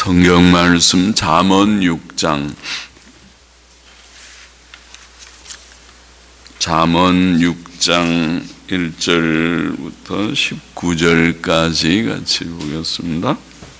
성경 말씀 잠언 6장 1절부터 19절까지 같이 보겠습니다.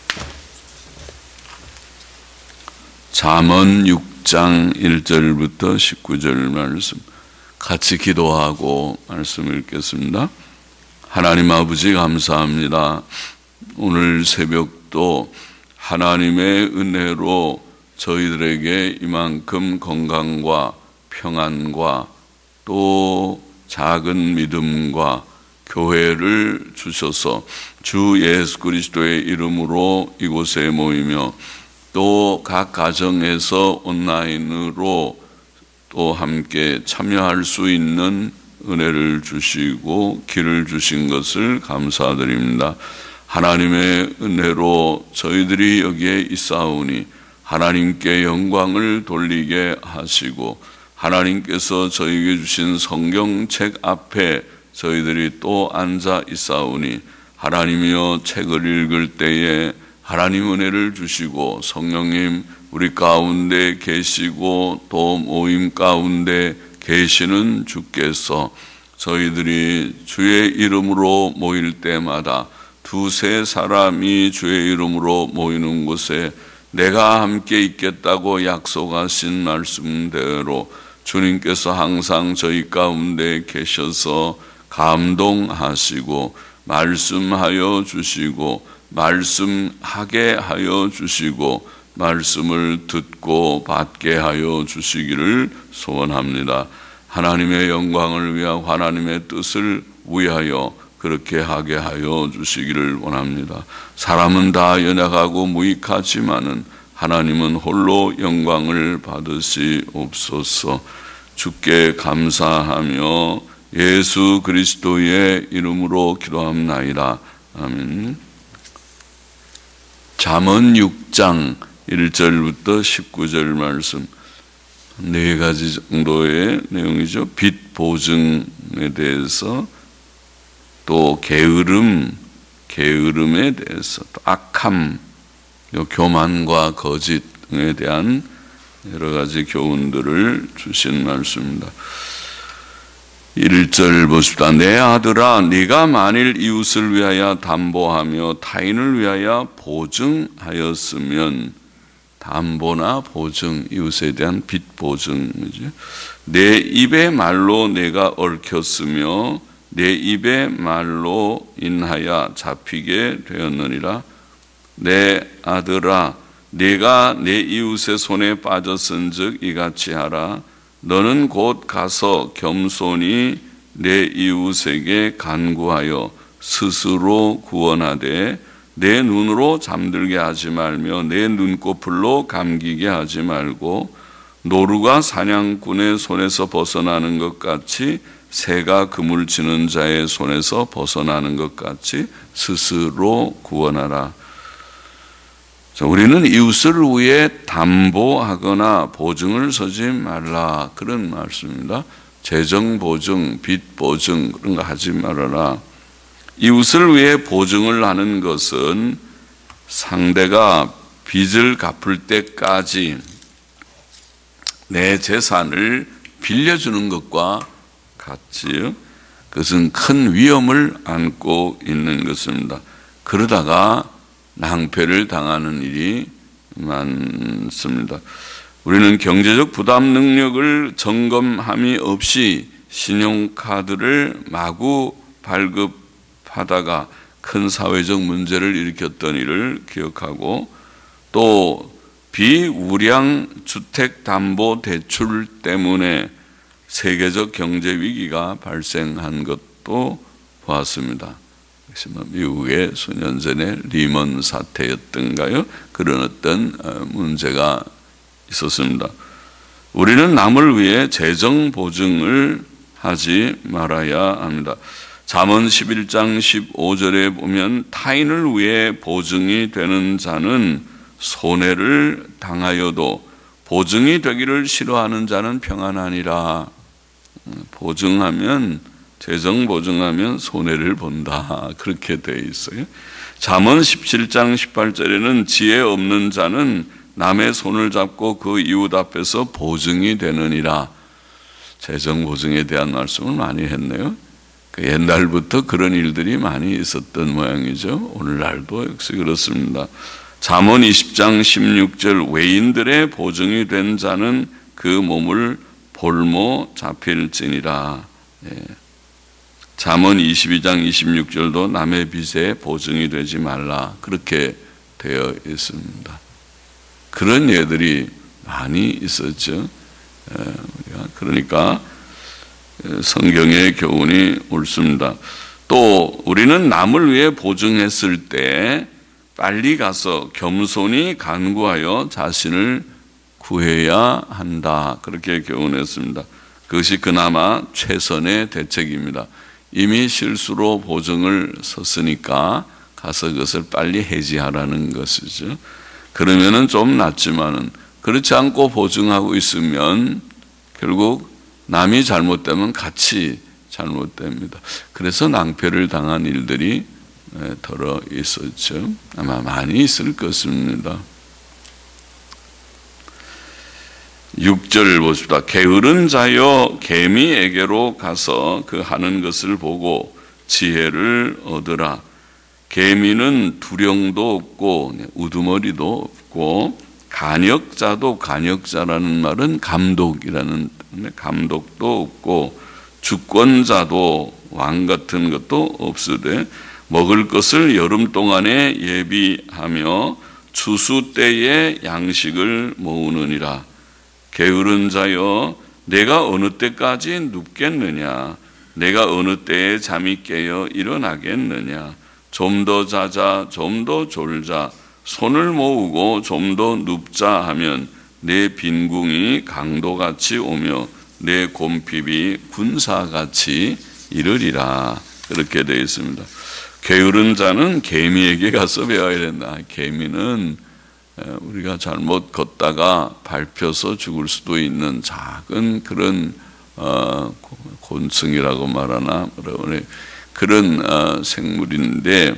잠언 6장 1절부터 19절 말씀 같이 기도하고 말씀 읽겠습니다. 하나님 아버지 감사합니다. 오늘 새벽도 하나님의 은혜로 저희들에게 이만큼 건강과 평안과 또 작은 믿음과 교회를 주셔서 주 예수 그리스도의 이름으로 이곳에 모이며 또 각 가정에서 온라인으로 또 함께 참여할 수 있는 은혜를 주시고 길을 주신 것을 감사드립니다. 하나님의 은혜로 저희들이 여기에 있사오니 하나님께 영광을 돌리게 하시고 하나님께서 저희에게 주신 성경책 앞에 저희들이 또 앉아 있사오니 하나님이여 책을 읽을 때에 하나님 은혜를 주시고 성령님 우리 가운데 계시고 또 모임 가운데 계시는 주께서 저희들이 주의 이름으로 모일 때마다 두세 사람이 주의 이름으로 모이는 곳에 내가 함께 있겠다고 약속하신 말씀대로 주님께서 항상 저희 가운데 계셔서 감동하시고 말씀하여 주시고 말씀하게 하여 주시고 말씀을 듣고 받게 하여 주시기를 소원합니다. 하나님의 영광을 위하여 하나님의 뜻을 위하여 그렇게 하게 하여 주시기를 원합니다. 사람은 다 연약하고 무익하지만은 하나님은 홀로 영광을 받으시옵소서. 주께 감사하며 예수 그리스도의 이름으로 기도합나이다. 아멘. 잠언 6장 1절부터 19절 말씀 네 가지 정도의 내용이죠. 빚 보증에 대해서 또 게으름에 대해서 또 악함, 교만과 거짓 등에 대한 여러 가지 교훈들을 주신 말씀입니다. 1절 보십시다. 내 아들아 네가 만일 이웃을 위하여 담보하며 타인을 위하여 보증하였으면 담보나 보증, 이웃에 대한 빚 보증이죠. 내 입의 말로 내가 얽혔으며 내 입의 말로 인하여 잡히게 되었느니라. 내 아들아 네가 내 이웃의 손에 빠졌은즉 이같이 하라. 너는 곧 가서 겸손히 내 이웃에게 간구하여 스스로 구원하되 내 눈으로 잠들게 하지 말며 내 눈꺼풀로 감기게 하지 말고 노루가 사냥꾼의 손에서 벗어나는 것 같이 새가 그물 치는 자의 손에서 벗어나는 것 같이 스스로 구원하라. 자, 우리는 이웃을 위해 담보하거나 보증을 서지 말라 그런 말씀입니다. 재정 보증, 빚 보증 그런 거 하지 말아라. 이웃을 위해 보증을 하는 것은 상대가 빚을 갚을 때까지 내 재산을 빌려주는 것과 같지요. 그것은 큰 위험을 안고 있는 것입니다. 그러다가 낭패를 당하는 일이 많습니다. 우리는 경제적 부담 능력을 점검함이 없이 신용카드를 마구 발급하다가 큰 사회적 문제를 일으켰던 일을 기억하고 또 비우량 주택담보대출 때문에 세계적 경제 위기가 발생한 것도 보았습니다. 미국의 수년 전에 리먼 사태였던가요? 그런 어떤 문제가 있었습니다. 우리는 남을 위해 재정 보증을 하지 말아야 합니다. 잠언 11장 15절에 보면 타인을 위해 보증이 되는 자는 손해를 당하여도 보증이 되기를 싫어하는 자는 평안하니라. 보증하면 재정 보증하면 손해를 본다 그렇게 돼 있어요. 잠언 17장 18절에는 지혜 없는 자는 남의 손을 잡고 그 이웃 앞에서 보증이 되느니라. 재정 보증에 대한 말씀을 많이 했네요. 옛날부터 그런 일들이 많이 있었던 모양이죠. 오늘날도 역시 그렇습니다. 잠언 20장 16절 외인들의 보증이 된 자는 그 몸을 볼모 잡힐지니라. 잠언 22장 26절도 남의 빚에 보증이 되지 말라 그렇게 되어 있습니다. 그런 예들이 많이 있었죠. 그러니까 성경의 교훈이 옳습니다. 또 우리는 남을 위해 보증했을 때 빨리 가서 겸손히 간구하여 자신을 구해야 한다 그렇게 교훈했습니다. 그것이 그나마 최선의 대책입니다. 이미 실수로 보증을 섰으니까 가서 그것을 빨리 해지하라는 것이죠. 그러면은 좀 낫지만은 그렇지 않고 보증하고 있으면 결국 남이 잘못되면 같이 잘못됩니다. 그래서 낭패를 당한 일들이 더러 있었죠. 아마 많이 있을 것입니다. 6절 보십시다. 게으른 자여 개미에게로 가서 그 하는 것을 보고 지혜를 얻으라. 개미는 두령도 없고 우두머리도 없고 간역자도 간역자라는 말은 감독이라는 감독도 없고 주권자도 왕 같은 것도 없으되 먹을 것을 여름 동안에 예비하며 추수 때에 양식을 모으느니라. 게으른 자여 내가 어느 때까지 눕겠느냐 내가 어느 때에 잠이 깨어 일어나겠느냐 좀 더 자자 좀 더 졸자 손을 모으고 좀 더 눕자 하면 내 빈궁이 강도같이 오며 내 곰핍이 군사같이 이르리라 그렇게 되어 있습니다. 게으른 자는 개미에게 가서 배워야 된다. 개미는 우리가 잘못 걷다가 밟혀서 죽을 수도 있는 작은 그런 곤충이라고 말하나 그런 생물인데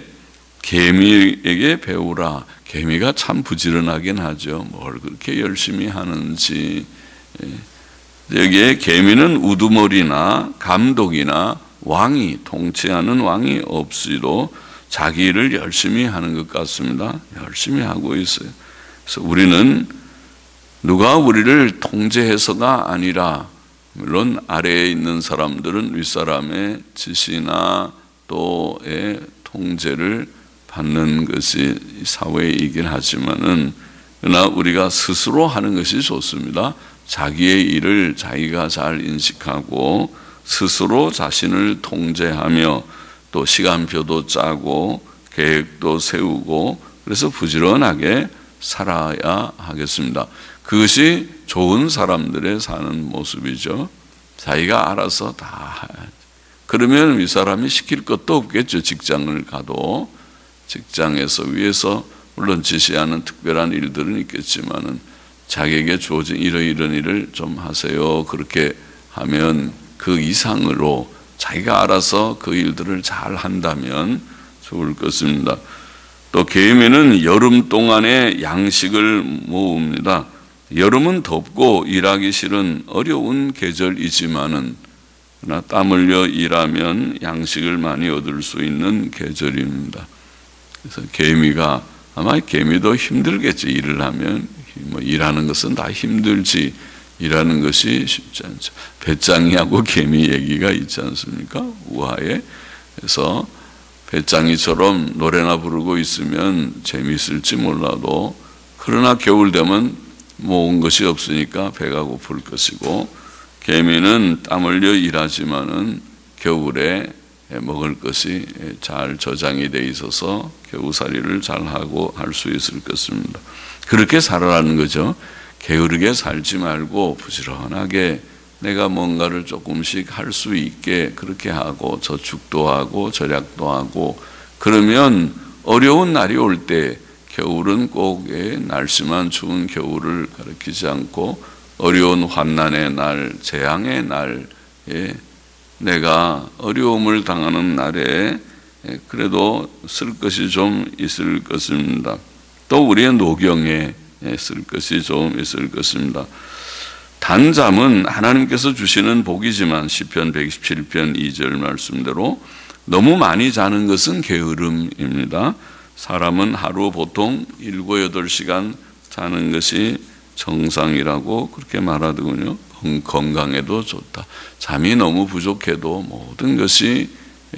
개미에게 배우라. 개미가 참 부지런하긴 하죠. 뭘 그렇게 열심히 하는지. 여기에 개미는 우두머리나 감독이나 왕이 통치하는 왕이 없이도 자기 일을 열심히 하는 것 같습니다. 열심히 하고 있어요. 그래서 우리는 누가 우리를 통제해서가 아니라 물론 아래에 있는 사람들은 윗사람의 지시나 또의 통제를 받는 것이 사회이긴 하지만은 그러나 우리가 스스로 하는 것이 좋습니다. 자기의 일을 자기가 잘 인식하고 스스로 자신을 통제하며 또 시간표도 짜고 계획도 세우고 그래서 부지런하게 살아야 하겠습니다. 그것이 좋은 사람들의 사는 모습이죠. 자기가 알아서 다 그러면 윗사람이 시킬 것도 없겠죠. 직장을 가도 직장에서 위에서 물론 지시하는 특별한 일들은 있겠지만은 자기에게 주어진 이런 일을 좀 하세요. 그렇게 하면 그 이상으로 자기가 알아서 그 일들을 잘 한다면 좋을 것입니다. 또 개미는 여름 동안에 양식을 모읍니다. 여름은 덥고 일하기 싫은 어려운 계절이지만은 그러나 땀 흘려 일하면 양식을 많이 얻을 수 있는 계절입니다. 그래서 개미가 아마 개미도 힘들겠죠. 일을 하면 뭐 일하는 것은 다 힘들지 일하는 것이 쉽지 않죠. 배짱이하고 개미 얘기가 있지 않습니까? 우화에. 그래서 배짱이처럼 노래나 부르고 있으면 재미있을지 몰라도 그러나 겨울 되면 모은 것이 없으니까 배가 고플 것이고 개미는 땀 흘려 일하지만은 겨울에 먹을 것이 잘 저장이 돼 있어서 겨우살이를 잘하고 할 수 있을 것입니다. 그렇게 살아라는 거죠. 게으르게 살지 말고 부지런하게 내가 뭔가를 조금씩 할 수 있게 그렇게 하고 저축도 하고 절약도 하고 그러면 어려운 날이 올 때 겨울은 꼭 날씨만 추운 겨울을 가리키지 않고 어려운 환난의 날, 재앙의 날에 내가 어려움을 당하는 날에 그래도 쓸 것이 좀 있을 것입니다. 또 우리의 노경에 쓸 것이 좀 있을 것입니다. 단잠은 하나님께서 주시는 복이지만 시편 127편 2절 말씀대로 너무 많이 자는 것은 게으름입니다. 사람은 하루 보통 7, 8시간 자는 것이 정상이라고 그렇게 말하더군요. 건강에도 좋다. 잠이 너무 부족해도 모든 것이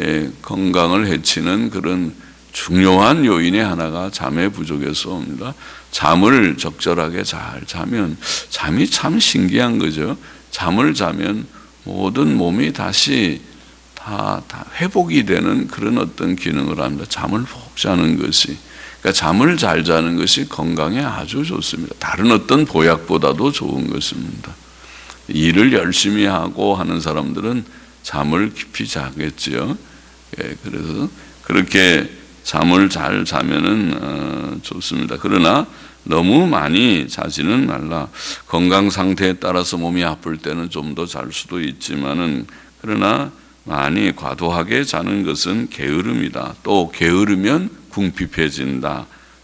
건강을 해치는 그런 중요한 요인의 하나가 잠의 부족에서 옵니다. 잠을 적절하게 잘 자면, 잠이 참 신기한 거죠. 잠을 자면 모든 몸이 다시 다 회복이 되는 그런 어떤 기능을 합니다. 잠을 푹 자는 것이. 그러니까 잠을 잘 자는 것이 건강에 아주 좋습니다. 다른 어떤 보약보다도 좋은 것입니다. 일을 열심히 하고 하는 사람들은 잠을 깊이 자겠지요. 그래서 그렇게 잠을 잘 자면은 좋습니다. 그러나 너무 많이 자지는 말라. 건강 상태에 따라서 몸이 아플 때는 좀 더 잘 수도 있지만은, 그러나 많이 과도하게 자는 것은 게으름이다. 또 게으르면 궁핍해진다.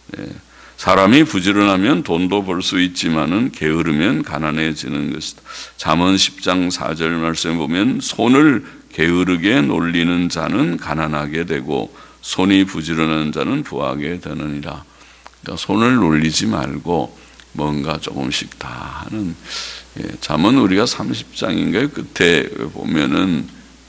사람이 부지런하면 돈도 벌 수 있지만은 게으르면 가난해지는 것이다. 잠언 10장 4절 말씀에 보면 손을 게으르게 놀리는 자는 가난하게 되고 손이 부지런한 자는 부하게 되느니라. 그러니까 손을 놀리지 말고 뭔가 조금씩 다 하는. 잠언 우리가 30장인가요? 끝에 보면은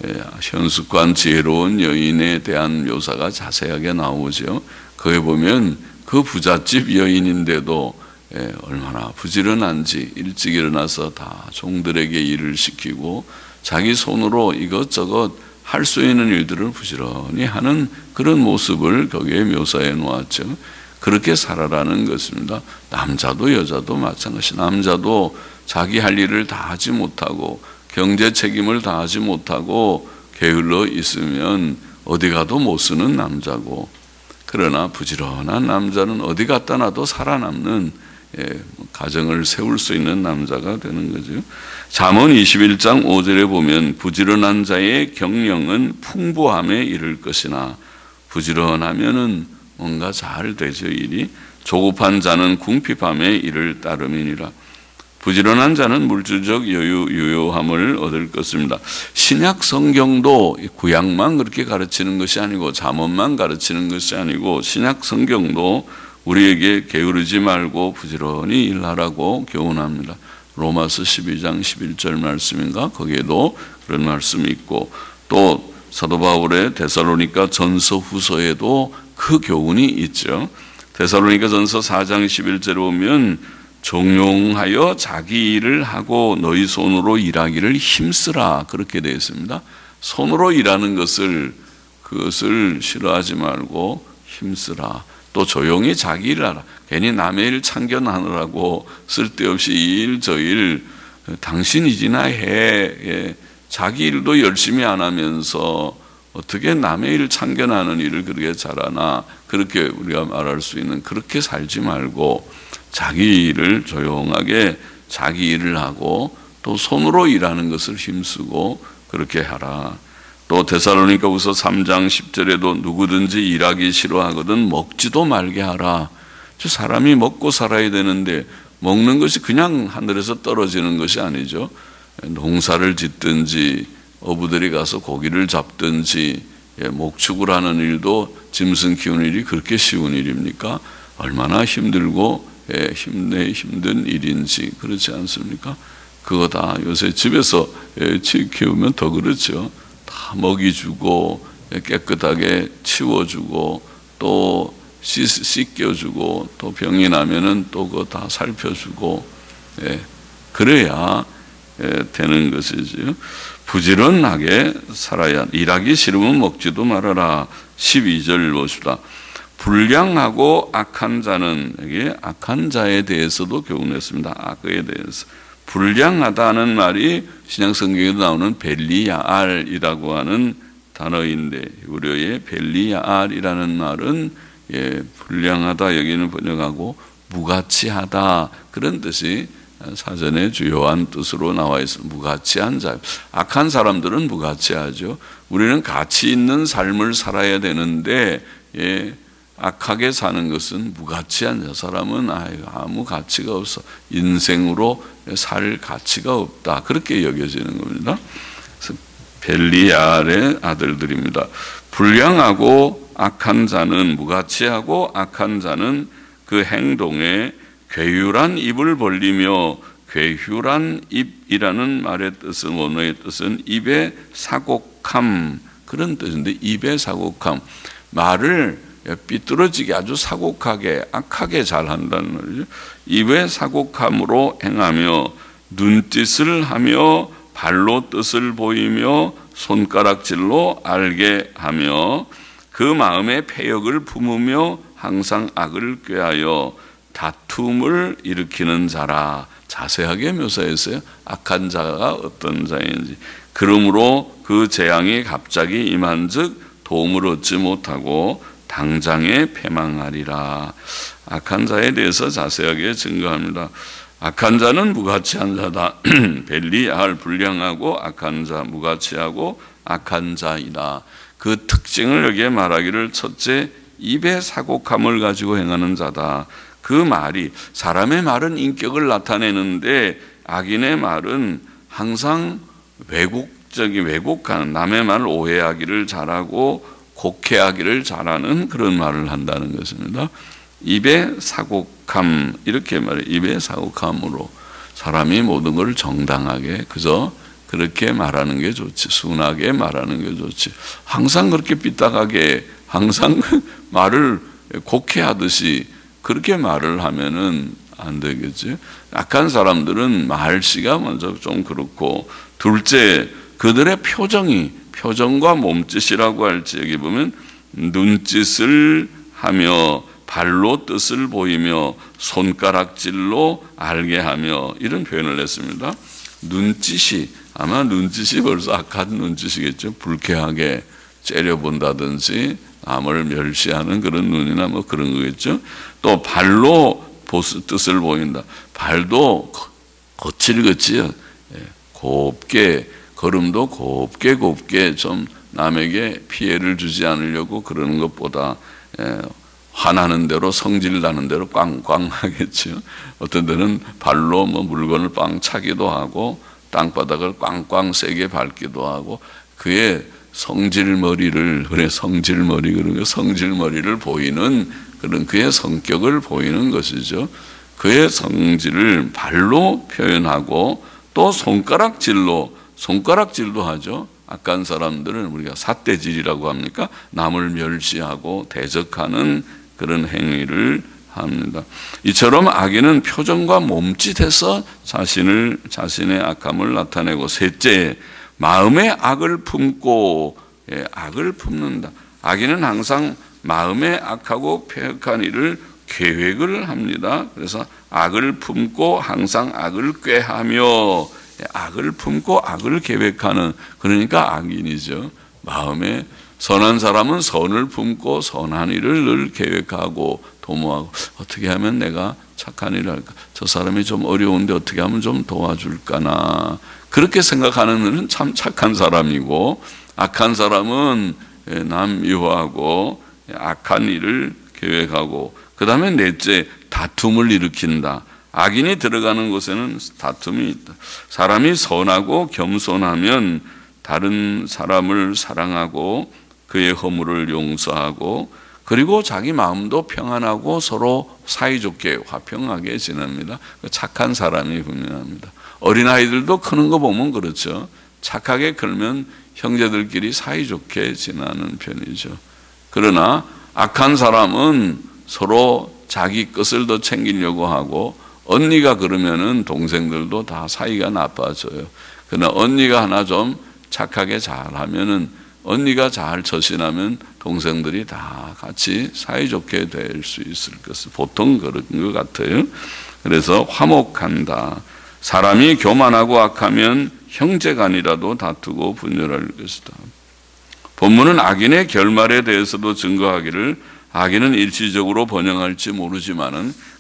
현숙관 지혜로운 여인에 대한 묘사가 자세하게 나오죠. 거기에 보면 그 부잣집 여인인데도 얼마나 부지런한지 일찍 일어나서 다 종들에게 일을 시키고 자기 손으로 이것저것 할 수 있는 일들을 부지런히 하는 그런 모습을 거기에 묘사해 놓았죠. 그렇게 살아라는 것입니다. 남자도 여자도 마찬가지. 남자도 자기 할 일을 다 하지 못하고 경제 책임을 다 하지 못하고 게을러 있으면 어디 가도 못 쓰는 남자고, 그러나 부지런한 남자는 어디 갔다 놔도 살아남는 가정을 세울 수 있는 남자가 되는 거죠. 잠언 21장 5절에 보면 부지런한 자의 경영은 풍부함에 이를 것이나, 부지런하면은 뭔가 잘 되죠, 일이. 조급한 자는 궁핍함에 이를 따름이니라. 부지런한 자는 물질적 유효함을 얻을 것입니다. 신약 성경도 구약만 그렇게 가르치는 것이 아니고 잠언만 가르치는 것이 아니고 신약 성경도 우리에게 게으르지 말고 부지런히 일하라고 교훈합니다. 로마서 12장 11절 말씀인가? 거기에도 그런 말씀이 있고, 또 사도 바울의 데살로니가 전서 후서에도 그 교훈이 있죠. 데살로니가 전서 4장 11절에 보면 종용하여 자기 일을 하고 너희 손으로 일하기를 힘쓰라, 그렇게 되어 있습니다. 손으로 일하는 그것을 싫어하지 말고 힘쓰라. 또 조용히 자기 일을 하라. 괜히 남의 일 참견하느라고 쓸데없이 이 일 저 일 당신이지나 해. 자기 일도 열심히 안 하면서 어떻게 남의 일 참견하는 일을 그렇게 잘하나, 그렇게 우리가 말할 수 있는, 그렇게 살지 말고 자기 일을 조용하게 자기 일을 하고 또 손으로 일하는 것을 힘쓰고 그렇게 하라. 또 데살로니가후서 3장 10절에도 누구든지 일하기 싫어하거든 먹지도 말게 하라. 사람이 먹고 살아야 되는데 먹는 것이 그냥 하늘에서 떨어지는 것이 아니죠. 농사를 짓든지 어부들이 가서 고기를 잡든지 목축을 하는 일도, 짐승 키우는 일이 그렇게 쉬운 일입니까? 얼마나 힘들고 힘든 일인지, 그렇지 않습니까? 그거 다 요새 집에서 키우면 더 그렇죠. 다 먹이 주고 깨끗하게 치워주고 또 씻겨주고 또 병이 나면은 또 그거 다 살펴주고, 그래야 되는 것이지요. 부지런하게 살아야. 일하기 싫으면 먹지도 말아라. 12절 보십시다. 불량하고 악한 자는, 여기 악한 자에 대해서도 교훈했습니다. 악에 대해서. 불량하다는 말이 신약 성경에도 나오는 벨리야알이라고 하는 단어인데, 히브리어의 벨리야알이라는 말은 불량하다 여기는 번역하고 무가치하다 그런 뜻이 사전에 주요한 뜻으로 나와 있습니다. 무가치한 자. 악한 사람들은 무가치하죠. 우리는 가치 있는 삶을 살아야 되는데 악하게 사는 것은 무가치한 자. 사람은 아무 가치가 없어. 인생으로 살 가치가 없다. 그렇게 여겨지는 겁니다. 벨리알의 아들들입니다. 불량하고 악한 자는, 무가치하고 악한 자는 그 행동에 괴유란 입을 벌리며, 괴유란 입이라는 말의 뜻은, 원어의 뜻은 입의 사곡함, 그런 뜻인데, 입의 사곡함, 말을 삐뚤어지게 아주 사곡하게 악하게 잘 한다는 말이죠. 입의 사곡함으로 행하며 눈짓을 하며 발로 뜻을 보이며 손가락질로 알게 하며 그 마음에 패역을 품으며 항상 악을 꾀하여 다툼을 일으키는 자라. 자세하게 묘사했어요. 악한 자가 어떤 자인지. 그러므로 그 재앙이 갑자기 임한즉 도움을 얻지 못하고 당장에 패망하리라. 악한 자에 대해서 자세하게 증거합니다. 악한 자는 무가치한 자다. 벨리알, 불량하고 악한 자, 무가치하고 악한 자이다. 그 특징을 여기에 말하기를, 첫째, 입의 사곡함을 가지고 행하는 자다. 그 말이, 사람의 말은 인격을 나타내는데 악인의 말은 항상 왜곡하는, 남의 말을 오해하기를 잘하고 곡해하기를 잘하는 그런 말을 한다는 것입니다. 입의 사곡함, 이렇게 말해요. 입의 사곡함으로 사람이 모든 걸 정당하게 그저 그렇게 말하는 게 좋지, 순하게 말하는 게 좋지, 항상 그렇게 삐딱하게 항상 말을 곡해하듯이 그렇게 말을 하면은 안 되겠지. 악한 사람들은 말씨가 먼저 좀 그렇고, 둘째, 그들의 표정과 몸짓이라고 할지, 여기 보면 눈짓을 하며 발로 뜻을 보이며 손가락질로 알게 하며, 이런 표현을 했습니다. 눈짓이, 아마 눈짓이 벌써 악한 눈짓이겠죠. 불쾌하게 째려본다든지 남을 멸시하는 그런 눈이나 뭐 그런 거겠죠. 또 발로 뜻을 보인다. 발도 거칠거치요. 곱게, 걸음도 곱게 좀 남에게 피해를 주지 않으려고 그러는 것보다 화나는 대로, 성질 나는 대로 꽝꽝 하겠죠. 어떤 데는 발로 뭐 물건을 빵 차기도 하고 땅바닥을 꽝꽝 세게 밟기도 하고, 그의 성질머리를, 그래 성질머리, 그런 거 성질머리를 보이는 그런 그의 성격을 보이는 것이죠. 그의 성질을 발로 표현하고 또 손가락질도 하죠. 악한 사람들은 우리가 삿대질이라고 합니까? 남을 멸시하고 대적하는 그런 행위를 합니다. 이처럼 악인은 표정과 몸짓에서 자신의 악함을 나타내고, 셋째, 마음에 악을 품고, 악을 품는다. 악인은 항상 마음에 악하고 패역한 일을 계획을 합니다. 그래서 악을 품고 항상 악을 꾀하며, 악을 품고 악을 계획하는, 그러니까 악인이죠. 마음에 선한 사람은 선을 품고 선한 일을 늘 계획하고 도모하고, 어떻게 하면 내가 착한 일을 할까? 저 사람이 좀 어려운데 어떻게 하면 좀 도와줄까나? 그렇게 생각하는 일은 참 착한 사람이고, 악한 사람은 남 미워하고 악한 일을 계획하고, 그 다음에 넷째, 다툼을 일으킨다. 악인이 들어가는 곳에는 다툼이 있다. 사람이 선하고 겸손하면 다른 사람을 사랑하고 그의 허물을 용서하고, 그리고 자기 마음도 평안하고 서로 사이좋게 화평하게 지냅니다. 착한 사람이 분명합니다. 어린아이들도 크는 거 보면 그렇죠. 착하게 크면 형제들끼리 사이좋게 지내는 편이죠. 그러나 악한 사람은 서로 자기 것을 더 챙기려고 하고, 언니가 그러면은 동생들도 다 사이가 나빠져요. 그러나 언니가 하나 좀 착하게 잘하면은, 언니가 잘 처신하면 동생들이 다 같이 사이좋게 될 수 있을 것을, 보통 그런 것 같아요. 그래서 화목한다. 사람이 교만하고 악하면 형제간이라도 다투고 분열할 것이다. 본문은 악인의 결말에 대해서도 증거하기를, 악인은 일시적으로 번영할지 모르지만은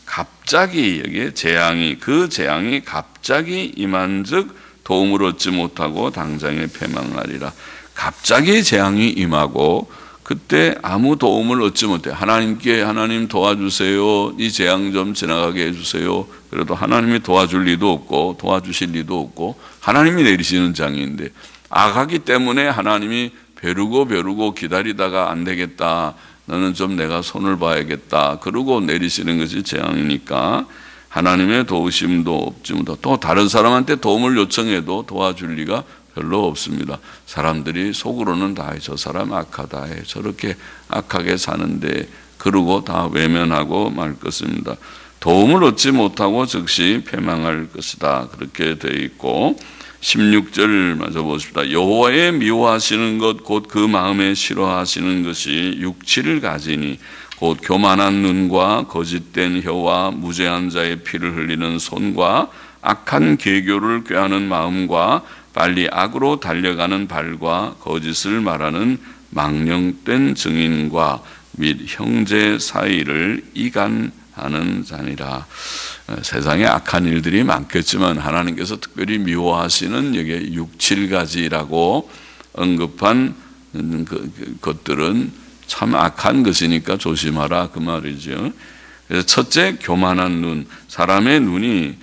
갑자기 여기에 그 재앙이 갑자기 임한즉 도움을 얻지 못하고 당장에 패망하리라. 갑자기 재앙이 임하고 그때 아무 도움을 얻지 못해. 하나님께 하나님 도와주세요. 이 재앙 좀 지나가게 해주세요. 그래도 하나님이 도와줄 리도 없고 도와주실 리도 없고 하나님이 내리시는 재앙인데 악하기 때문에 하나님이 벼르고 기다리다가 안 되겠다. 너는 좀 내가 손을 봐야겠다. 그러고 내리시는 것이 재앙이니까 하나님의 도우심도 없지 못하고 또 다른 사람한테 도움을 요청해도 도와줄 리가 별로 없습니다. 사람들이 속으로는 다 저 사람 악하다, 저렇게 악하게 사는데 그러고 다 외면하고 말 것입니다. 도움을 얻지 못하고 즉시 패망할 것이다. 그렇게 되어 있고 16절 마저 보십시다. 여호와의 미워하시는 것 곧 그 마음에 싫어하시는 것이 육칠을 가지니 곧 교만한 눈과 거짓된 혀와 무죄한 자의 피를 흘리는 손과 악한 계교를 꾀하는 마음과 빨리 악으로 달려가는 발과 거짓을 말하는 망령된 증인과 및 형제 사이를 이간하는 자니라. 세상에 악한 일들이 많겠지만 하나님께서 특별히 미워하시는 여기에 6, 7가지라고 언급한 것들은 참 악한 것이니까 조심하라 그 말이죠. 그래서 첫째, 교만한 눈. 사람의 눈이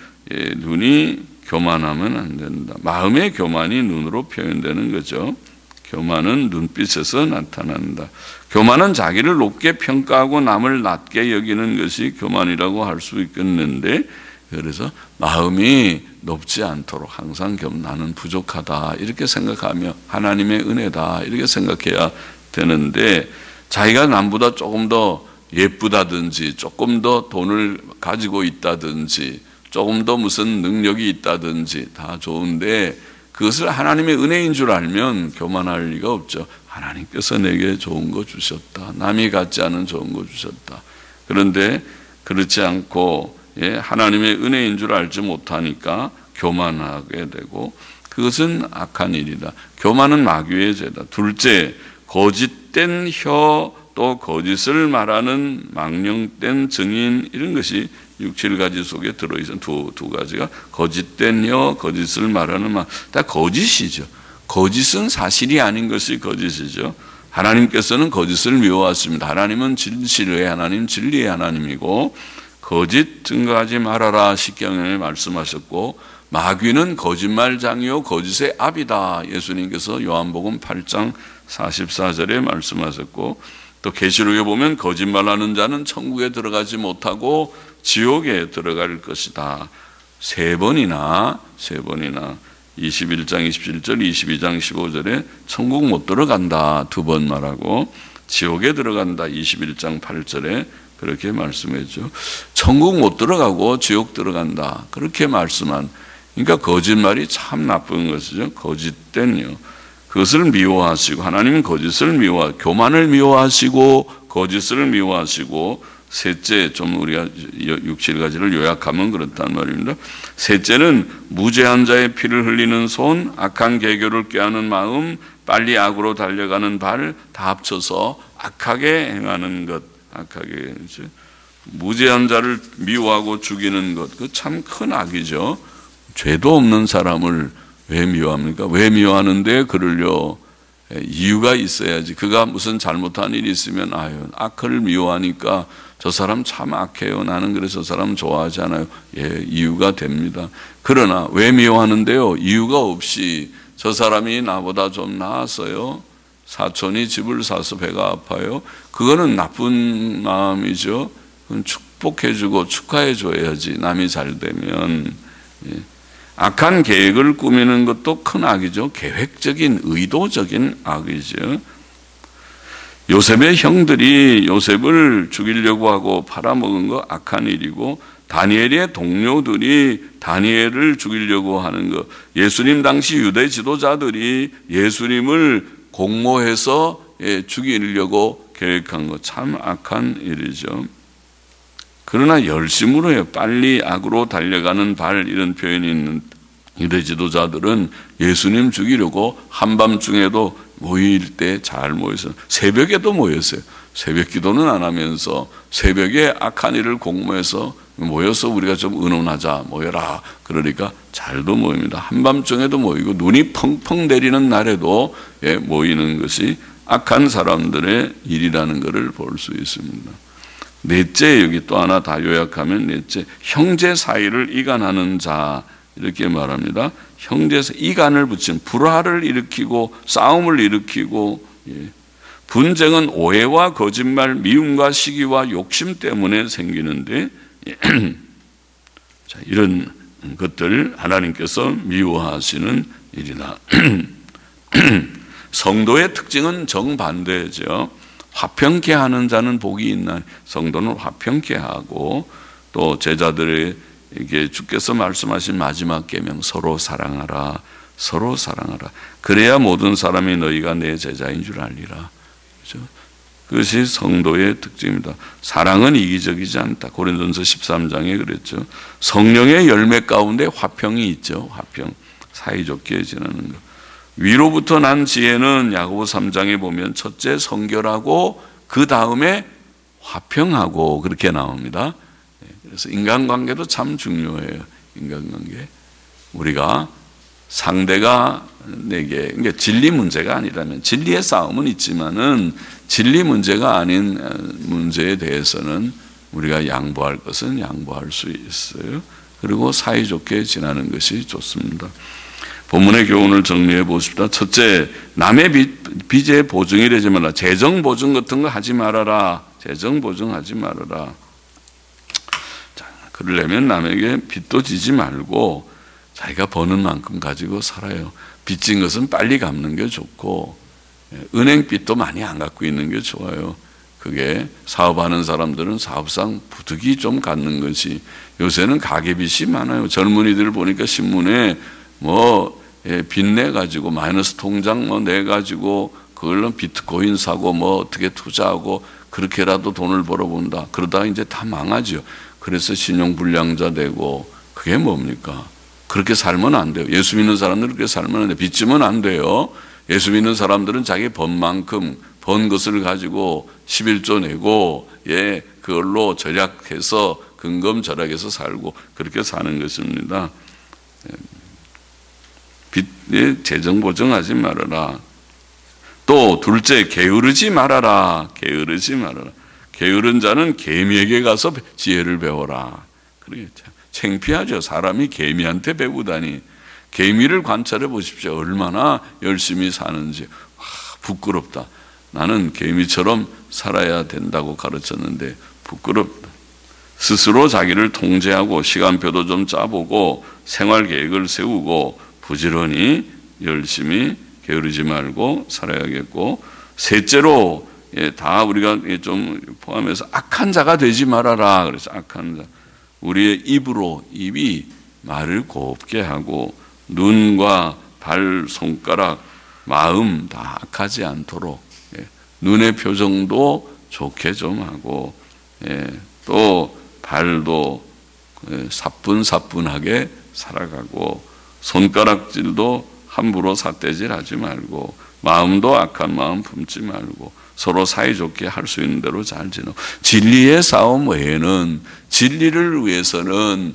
교만하면 안 된다. 마음의 교만이 눈으로 표현되는 거죠. 교만은 눈빛에서 나타난다. 교만은 자기를 높게 평가하고 남을 낮게 여기는 것이 교만이라고 할 수 있겠는데, 그래서 마음이 높지 않도록 항상 나는 부족하다 이렇게 생각하며 하나님의 은혜다 이렇게 생각해야 되는데, 자기가 남보다 조금 더 예쁘다든지 조금 더 돈을 가지고 있다든지 조금 더 무슨 능력이 있다든지 다 좋은데 그것을 하나님의 은혜인 줄 알면 교만할 리가 없죠. 하나님께서 내게 좋은 거 주셨다. 남이 갖지 않은 좋은 거 주셨다. 그런데 그렇지 않고 하나님의 은혜인 줄 알지 못하니까 교만하게 되고 그것은 악한 일이다. 교만은 마귀의 죄다. 둘째, 거짓된 혀 또 거짓을 말하는 망령된 증인 이런 것이 6, 7가지 속에 들어있는 두 가지가 거짓된 혀, 거짓을 말하는 다 거짓이죠. 거짓은 사실이 아닌 것이 거짓이죠. 하나님께서는 거짓을 미워하십니다. 하나님은 진실의 하나님, 진리의 하나님이고 거짓 증거하지 말아라 십경에 말씀하셨고 마귀는 거짓말장이요 거짓의 압이다. 예수님께서 요한복음 8장 44절에 말씀하셨고 또 계시록에 보면 거짓말하는 자는 천국에 들어가지 못하고 지옥에 들어갈 것이다. 세 번이나 21장 27절 22장 15절에 천국 못 들어간다 2번 말하고 지옥에 들어간다 21장 8절에 그렇게 말씀했죠. 천국 못 들어가고 지옥 들어간다 그렇게 말씀한, 그러니까 거짓말이 참 나쁜 것이죠. 거짓된요. 그것을 미워하시고 하나님은 거짓을 교만을 미워하시고 거짓을 미워하시고 셋째, 좀 우리가 6, 7가지를 요약하면 그렇단 말입니다. 셋째는 무죄한 자의 피를 흘리는 손, 악한 계교를 꾀하는 마음, 빨리 악으로 달려가는 발 다 합쳐서 악하게 행하는 것. 악하게 무죄한 자를 미워하고 죽이는 것, 그 참 큰 악이죠. 죄도 없는 사람을 왜 미워합니까? 왜 미워하는데 그러려 이유가 있어야지. 그가 무슨 잘못한 일이 있으면 악을 미워하니까 저 사람 참 악해요. 나는 그래서 저 사람 좋아하지 않아요. 이유가 됩니다. 그러나 왜 미워하는데요? 이유가 없이 저 사람이 나보다 좀 나았어요. 사촌이 집을 사서 배가 아파요. 그거는 나쁜 마음이죠. 그건 축복해주고 축하해줘야지. 남이 잘 되면. 악한 계획을 꾸미는 것도 큰 악이죠. 계획적인 의도적인 악이죠. 요셉의 형들이 요셉을 죽이려고 하고 팔아먹은 거 악한 일이고, 다니엘의 동료들이 다니엘을 죽이려고 하는 거, 예수님 당시 유대 지도자들이 예수님을 공모해서 죽이려고 계획한 거 참 악한 일이죠. 그러나 열심으로 해요. 빨리 악으로 달려가는 발 이런 표현이 있는 유대 지도자들은 예수님 죽이려고 한밤중에도 모일 때 잘 모여서 새벽에도 모였어요. 새벽 기도는 안 하면서 새벽에 악한 일을 공모해서 모여서 우리가 좀 의논하자, 모여라. 그러니까 잘도 모입니다. 한밤중에도 모이고 눈이 펑펑 내리는 날에도 모이는 것이 악한 사람들의 일이라는 것을 볼 수 있습니다. 넷째, 여기 또 하나 다 요약하면 넷째, 형제 사이를 이간하는 자, 이렇게 말합니다. 형제에서 이간을 붙인 불화를 일으키고 싸움을 일으키고, 분쟁은 오해와 거짓말, 미움과 시기와 욕심 때문에 생기는데, 자, 이런 것들 하나님께서 미워하시는 일이다. 성도의 특징은 정반대죠. 화평케 하는 자는 복이 있나. 성도는 화평케 하고, 또 제자들에게 주께서 말씀하신 마지막 계명, 서로 사랑하라, 서로 사랑하라. 그래야 모든 사람이 너희가 내 제자인 줄 알리라. 그렇죠? 그것이 성도의 특징입니다. 사랑은 이기적이지 않다. 고린도전서 13장에 그랬죠. 성령의 열매 가운데 화평이 있죠. 화평, 사이좋게 지내는 것. 위로부터 난 지혜는 야고보 3장에 보면 첫째 성결하고 그 다음에 화평하고 그렇게 나옵니다. 그래서 인간관계도 참 중요해요. 인간관계. 우리가 상대가 내게, 그러니까 진리 문제가 아니라면, 진리의 싸움은 있지만은 진리 문제가 아닌 문제에 대해서는 우리가 양보할 것은 양보할 수 있어요. 그리고 사이좋게 지내는 것이 좋습니다. 본문의 교훈을 정리해 보십시다. 첫째, 남의 빚에 보증이 되지 말라. 재정 보증 같은 거 하지 말아라. 재정 보증하지 말아라. 자, 그러려면 남에게 빚도 지지 말고 자기가 버는 만큼 가지고 살아요. 빚진 것은 빨리 갚는 게 좋고, 은행 빚도 많이 안 갖고 있는 게 좋아요. 그게 사업하는 사람들은 사업상 부득이 좀 갖는 것이, 요새는 가계빚이 많아요. 젊은이들 보니까 신문에 빚 내가지고 마이너스 통장 내가지고 그걸로 비트코인 사고 어떻게 투자하고 그렇게라도 돈을 벌어본다. 그러다가 이제 다 망하죠. 그래서 신용불량자 되고, 그게 뭡니까? 그렇게 살면 안 돼요. 예수 믿는 사람들은 그렇게 살면 안 돼요. 빚지면 안 돼요. 예수 믿는 사람들은 자기 번 만큼 번 것을 가지고 11조 내고, 그걸로 절약해서 근검절약해서 살고 그렇게 사는 것입니다. 빚에 재정 보증하지 말아라. 또 둘째, 게으르지 말아라. 게으르지 말아라. 게으른 자는 개미에게 가서 지혜를 배워라. 그러겠죠. 창피하죠. 사람이 개미한테 배우다니. 개미를 관찰해 보십시오. 얼마나 열심히 사는지. 부끄럽다. 나는 개미처럼 살아야 된다고 가르쳤는데 부끄럽다. 스스로 자기를 통제하고 시간표도 좀 짜보고 생활 계획을 세우고 부지런히 열심히 게으르지 말고 살아야겠고, 셋째로 다 우리가 좀 포함해서 악한 자가 되지 말아라. 그래서 악한 자. 우리의 입이 말을 곱게 하고 눈과 발, 손가락, 마음 다 악하지 않도록 눈의 표정도 좋게 좀 하고, 또 발도 사뿐사뿐하게 살아가고, 손가락질도 함부로 삿대질하지 말고, 마음도 악한 마음 품지 말고, 서로 사이좋게 할 수 있는 대로 잘 지내고, 진리의 싸움 외에는, 진리를 위해서는,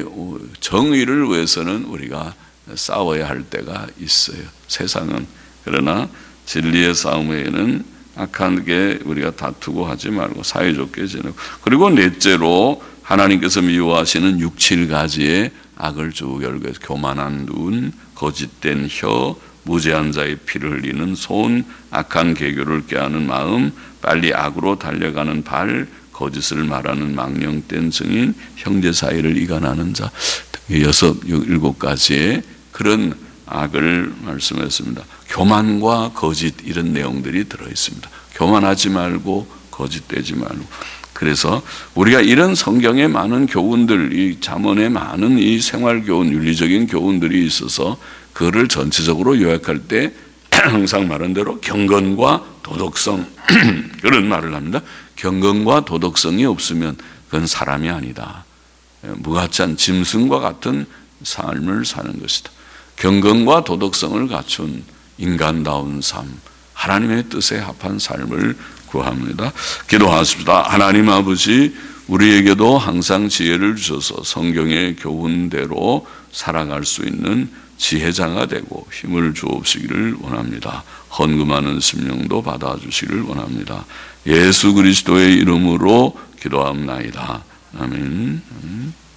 정의를 위해서는 우리가 싸워야 할 때가 있어요. 세상은. 그러나 진리의 싸움 외에는 악하게 우리가 다투고 하지 말고 사이좋게 지내고, 그리고 넷째로 하나님께서 미워하시는 6, 7가지의 악을 쭉 열고, 교만한 눈, 거짓된 혀, 무죄한 자의 피를 흘리는 손, 악한 계교를 꾀하는 마음, 빨리 악으로 달려가는 발, 거짓을 말하는 망령된 증인, 형제 사이를 이간하는 자, 6, 7가지의 그런 악을 말씀했습니다. 교만과 거짓, 이런 내용들이 들어있습니다. 교만하지 말고 거짓되지 말고. 그래서 우리가 이런 성경의 많은 교훈들, 이 잠언의 많은 이 생활 교훈, 윤리적인 교훈들이 있어서 그거를 전체적으로 요약할 때 항상 말한 대로 경건과 도덕성, 그런 말을 합니다. 경건과 도덕성이 없으면 그건 사람이 아니다. 무가찬 짐승과 같은 삶을 사는 것이다. 경건과 도덕성을 갖춘 인간다운 삶, 하나님의 뜻에 합한 삶을 구합니다. 기도하십시다. 하나님 아버지, 우리에게도 항상 지혜를 주셔서 성경의 교훈대로 살아갈 수 있는 지혜자가 되고 힘을 주옵시기를 원합니다. 헌금하는 심령도 받아주시기를 원합니다. 예수 그리스도의 이름으로 기도합나이다. 아멘.